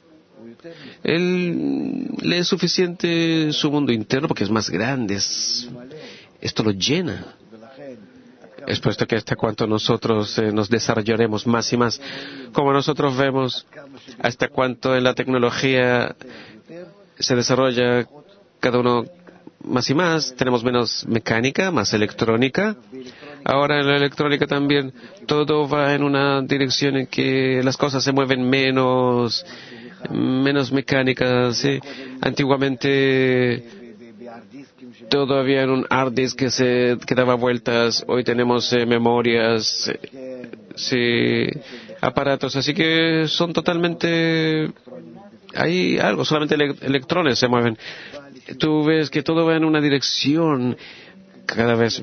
Él le es suficiente su mundo interno porque es más grande, esto lo llena. Es puesto que hasta cuanto nosotros nos desarrollaremos más y más, como nosotros vemos, hasta cuanto en la tecnología se desarrolla cada uno más y más, tenemos menos mecánica, más electrónica. Ahora en la electrónica también todo va en una dirección en que las cosas se mueven menos mecánicas, ¿sí? Antiguamente todo había en un hard disk que daba vueltas. Hoy tenemos memorias, sí, aparatos, así que son totalmente... Hay algo, solamente electrones se mueven. Tú ves que todo va en una dirección, cada vez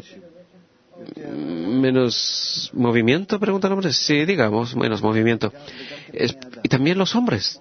menos movimiento, pregunta el hombre. Sí, digamos, menos movimiento. Y también los hombres.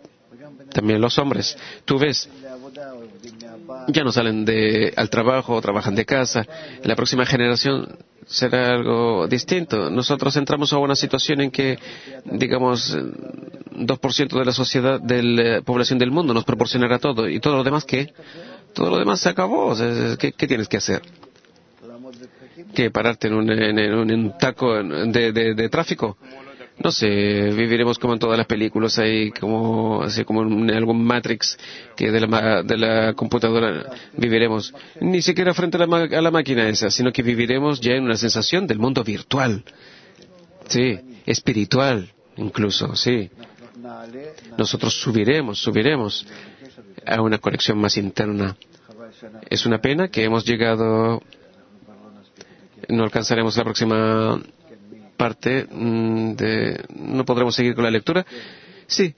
Tú ves, ya no salen al trabajo, trabajan de casa. La próxima generación será algo distinto. Nosotros entramos a una situación en que, digamos, 2% de la sociedad, de la población del mundo nos proporcionará todo. ¿Y todo lo demás qué? Todo lo demás se acabó. ¿Qué tienes que hacer? ¿Qué? ¿Pararte en un taco de tráfico? No sé, viviremos como en todas las películas, ahí así como en algún Matrix que de la computadora viviremos. Ni siquiera frente a la máquina esa, sino que viviremos ya en una sensación del mundo virtual. Sí, espiritual incluso, sí. Nosotros subiremos a una conexión más interna. Es una pena que hemos llegado, no alcanzaremos la próxima parte no podremos seguir con la lectura. Sí.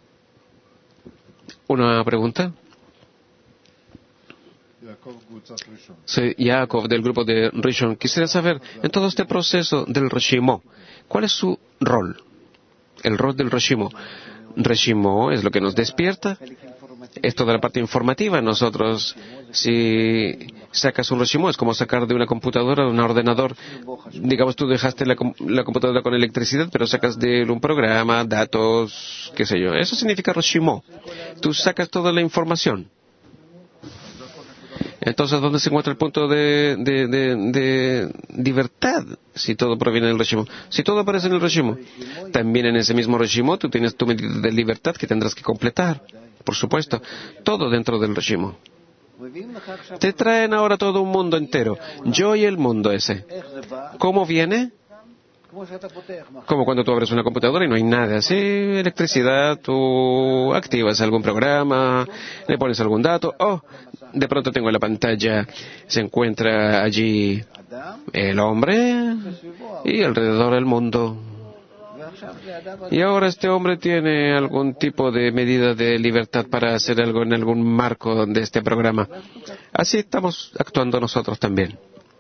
¿Una pregunta? Soy Jacob del grupo de Rishon. Quisiera saber, en todo este proceso del Reshimo, ¿cuál es su rol? El rol del Reshimo. Reshimo es lo que nos despierta. Es toda la parte informativa. Nosotros, si sacas un Reshimo, es como sacar de una computadora, de un ordenador. Digamos, tú dejaste la computadora con electricidad, pero sacas de un programa, datos, qué sé yo. Eso significa Reshimo. Tú sacas toda la información. Entonces, ¿dónde se encuentra el punto de libertad? Si todo proviene del Reshimo. Si todo aparece en el Reshimo, también en ese mismo Reshimo tú tienes tu medida de libertad que tendrás que completar. Por supuesto, todo dentro del Reshimo. Te traen ahora todo un mundo entero. Yo y el mundo ese. ¿Cómo viene? Como cuando tú abres una computadora y no hay nada. Sí, electricidad, tú activas algún programa, le pones algún dato. Oh, de pronto tengo en la pantalla, se encuentra allí el hombre y alrededor el mundo. Y ahora este hombre tiene algún tipo de medida de libertad para hacer algo en algún marco de este programa. Así estamos actuando nosotros también.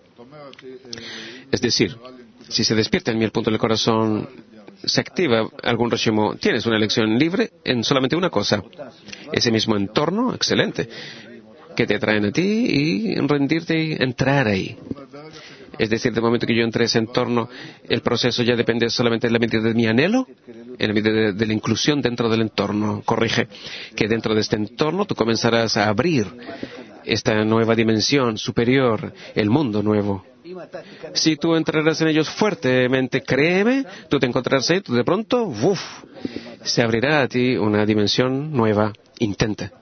Es decir, si se despierta en mí el punto del corazón, se activa algún régimen, tienes una elección libre en solamente una cosa. Ese mismo entorno, excelente, que te atraen a ti y rendirte y entrar ahí. Es decir, del momento que yo entré a ese entorno, el proceso ya depende solamente de la medida de mi anhelo, en la medida de la inclusión dentro del entorno. Corrige, que dentro de este entorno tú comenzarás a abrir esta nueva dimensión superior, el mundo nuevo. Si tú entrarás en ellos fuertemente, créeme, tú te encontrarás ahí, tú de pronto, ¡uf!, se abrirá a ti una dimensión nueva. Intenta.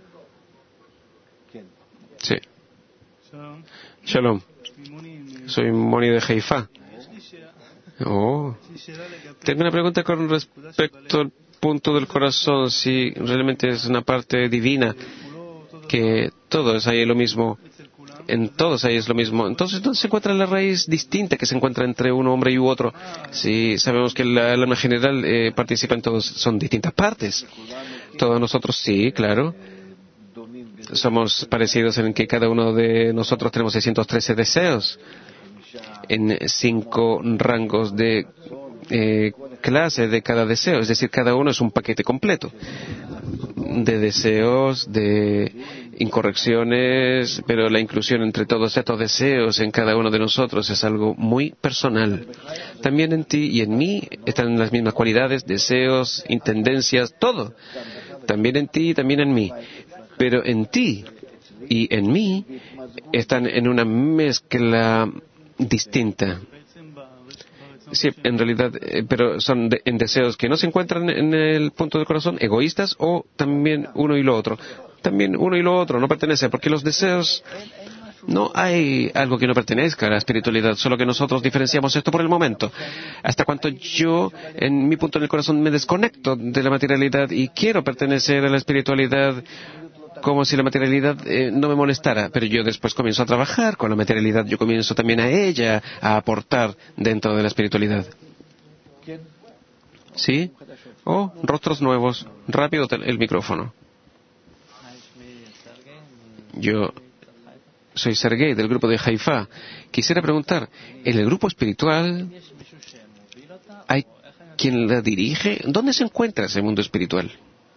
Sí. Shalom. Soy Moni de Haifa. Oh. Tengo una pregunta con respecto al punto del corazón, si realmente es una parte divina, que todos ahí es lo mismo, en todos ahí es lo mismo. Entonces, ¿dónde se encuentra la raíz distinta que se encuentra entre un hombre y otro? Si sabemos que el alma general participa en todos, son distintas partes. Todos nosotros sí, claro. Somos parecidos en que cada uno de nosotros tenemos 613 deseos en 5 rangos de clase de cada deseo. Es decir, cada uno es un paquete completo de deseos, de incorrecciones, pero la inclusión entre todos estos deseos en cada uno de nosotros es algo muy personal. También en ti y en mí están las mismas cualidades, deseos, tendencias, todo. También en ti y también en mí. Pero en ti y en mí están en una mezcla distinta. Sí, en realidad, pero son en deseos que no se encuentran en el punto del corazón, egoístas, o también uno y lo otro. También uno y lo otro no pertenece, porque los deseos, no hay algo que no pertenezca a la espiritualidad, solo que nosotros diferenciamos esto por el momento. Hasta cuanto yo, en mi punto del corazón, me desconecto de la materialidad y quiero pertenecer a la espiritualidad, como si la materialidad no me molestara, pero yo después comienzo a trabajar con la materialidad, yo comienzo también a ella a aportar dentro de la espiritualidad. ¿Sí? Oh, rostros nuevos. Rápido el micrófono. Yo soy Sergei del grupo de Haifa. Quisiera preguntar, ¿en el grupo espiritual hay quien la dirige? ¿Dónde se encuentra ese mundo espiritual?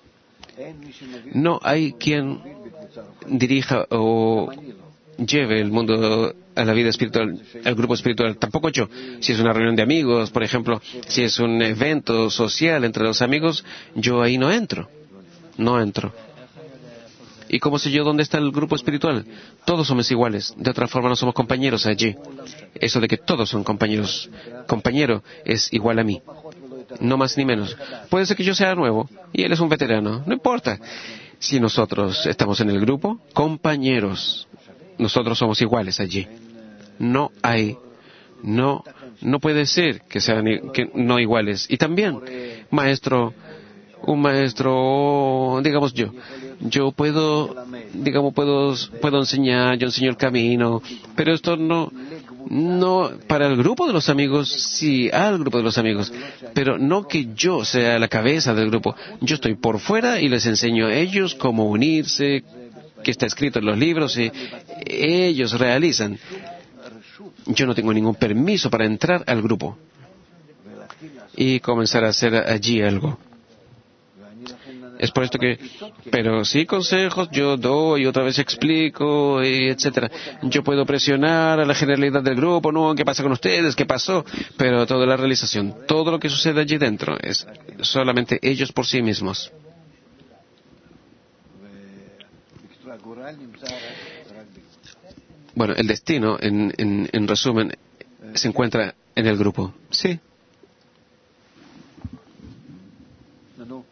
No hay quien dirija o lleve el mundo a la vida espiritual, al grupo espiritual. Tampoco yo. Si es una reunión de amigos, por ejemplo, si es un evento social entre los amigos, yo ahí no entro. No entro. ¿Y cómo sé yo dónde está el grupo espiritual? Todos somos iguales. De otra forma no somos compañeros allí. Eso de que todos son compañeros. Compañero es igual a mí. No más ni menos. Puede ser que yo sea nuevo y él es un veterano. No importa. Si nosotros estamos en el grupo, compañeros, nosotros somos iguales allí. No puede ser que sean que no iguales. Y también, un maestro, digamos yo puedo enseñar, yo enseño el camino, pero esto no, para el grupo de los amigos, sí, al grupo de los amigos, pero no que yo sea la cabeza del grupo. Yo estoy por fuera y les enseño a ellos cómo unirse, que está escrito en los libros, y ellos realizan. Yo no tengo ningún permiso para entrar al grupo y comenzar a hacer allí algo. Es por esto que, pero sí consejos yo doy, otra vez explico, etcétera. Yo puedo presionar a la generalidad del grupo, no, ¿qué pasa con ustedes? ¿Qué pasó? Pero toda la realización, todo lo que sucede allí dentro, es solamente ellos por sí mismos. Bueno, el destino, en resumen, se encuentra en el grupo. Sí.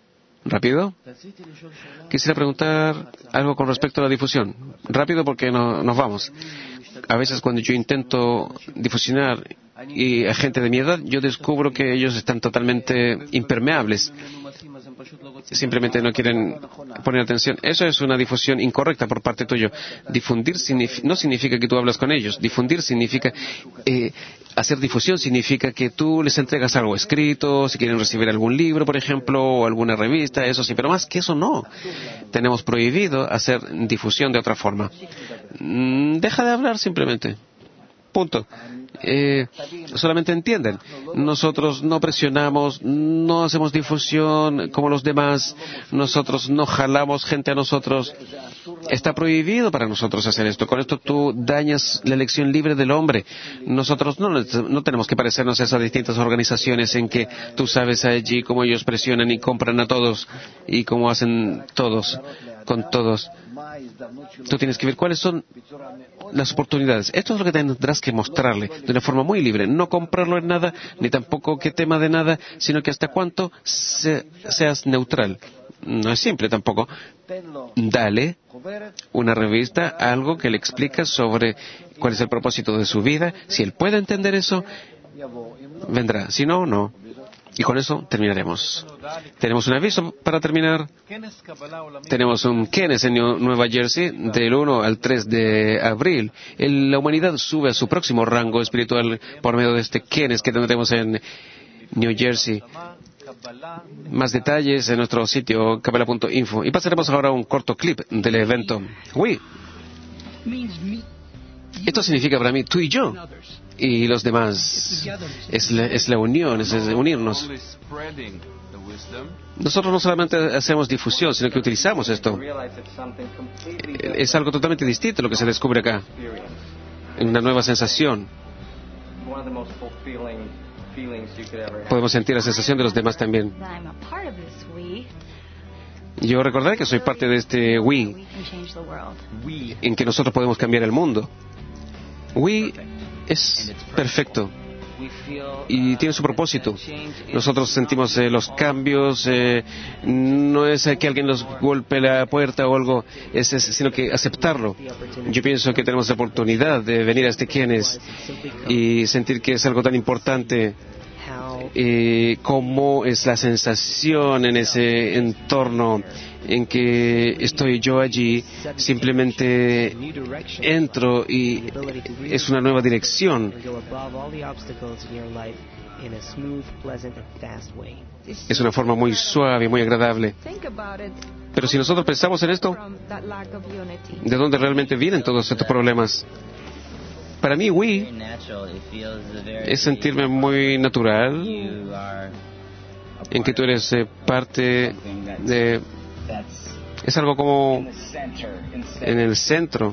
Rápido. Quisiera preguntar algo con respecto a la difusión. Rápido porque nos vamos. A veces cuando yo intento difusionar y a gente de mi edad, yo descubro que ellos están totalmente impermeables. Simplemente no quieren poner atención. Eso es una difusión incorrecta por parte tuya. Difundir no significa que tú hablas con ellos. Difundir significa... hacer difusión significa que tú les entregas algo escrito, si quieren recibir algún libro, por ejemplo, o alguna revista, eso sí. Pero más que eso, no. Tenemos prohibido hacer difusión de otra forma. Deja de hablar simplemente. Punto. Solamente entienden. Nosotros no presionamos, no hacemos difusión como los demás, nosotros no jalamos gente a nosotros. Está prohibido para nosotros hacer esto. Con esto tú dañas la elección libre del hombre. Nosotros no tenemos que parecernos a esas distintas organizaciones en que tú sabes allí cómo ellos presionan y compran a todos y cómo hacen todos con todos. Tú tienes que ver cuáles son las oportunidades. Esto es lo que tendrás que mostrarle de una forma muy libre. No comprarlo en nada, ni tampoco que tema de nada, sino que hasta cuánto seas neutral. No es simple tampoco. Dale una revista, algo que le explica sobre cuál es el propósito de su vida. Si él puede entender eso, vendrá. Si no, no. Y con eso terminaremos. Tenemos un aviso para terminar. Tenemos un Kenes en Nueva Jersey del 1 al 3 de abril. La humanidad sube a su próximo rango espiritual por medio de este Kenes que tendremos en New Jersey. Más detalles en nuestro sitio kabbalah.info. Y pasaremos ahora a un corto clip del evento. Uy. Esto significa para mí tú y yo. Y los demás. Es la unión, es unirnos. Nosotros no solamente hacemos difusión, sino que utilizamos esto. Es algo totalmente distinto lo que se descubre acá. Una nueva sensación. Podemos sentir la sensación de los demás también. Yo recordaré que soy parte de este We, en que nosotros podemos cambiar el mundo. We es perfecto y tiene su propósito. Nosotros sentimos los cambios, no es que alguien nos golpee la puerta o algo, sino que aceptarlo. Yo pienso que tenemos la oportunidad de venir a este Kenes y sentir que es algo tan importante. Cómo es la sensación en ese entorno en que estoy yo allí, simplemente entro y es una nueva dirección. Es una forma muy suave, muy agradable. Pero si nosotros pensamos en esto, ¿de dónde realmente vienen todos estos problemas? Para mí, es sentirme muy natural, en que tú eres parte de... Es algo como en el centro,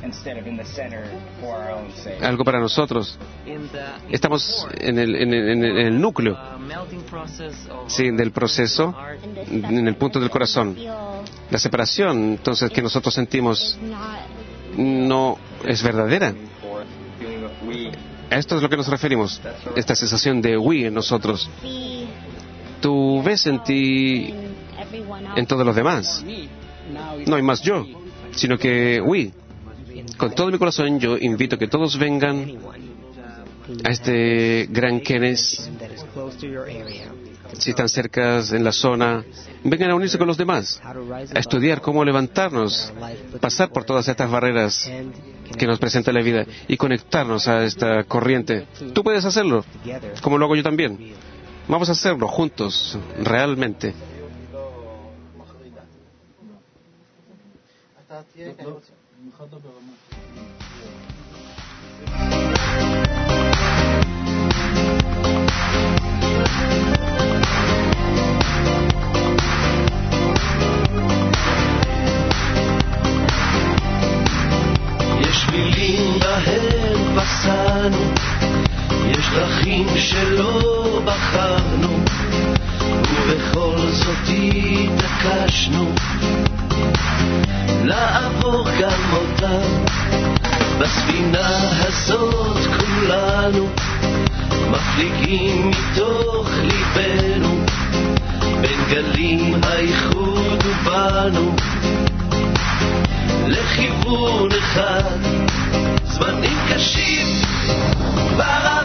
algo para nosotros. Estamos en el núcleo, sí, del proceso, en el punto del corazón. La separación, entonces, que nosotros sentimos no es verdadera. A esto es lo que nos referimos, esta sensación de we en nosotros. Tú ves en ti, en todos los demás. No hay más yo, sino que we. Con todo mi corazón yo invito a que todos vengan a este gran Kenes. Si están cerca en la zona, vengan a unirse con los demás, a estudiar cómo levantarnos, pasar por todas estas barreras que nos presenta la vida y conectarnos a esta corriente. Tú puedes hacerlo, como lo hago yo también. Vamos a hacerlo juntos, realmente. יש מילים בהן פסענו, יש דרכים שלא בחרנו, ובכל זאת התעקשנו לעבור גם אותם. בספינה הזאת כולנו מפליגים מתוך ליבנו בין גלים האיחוד ובנו לכיוון אחד, זמנים קשים ברמה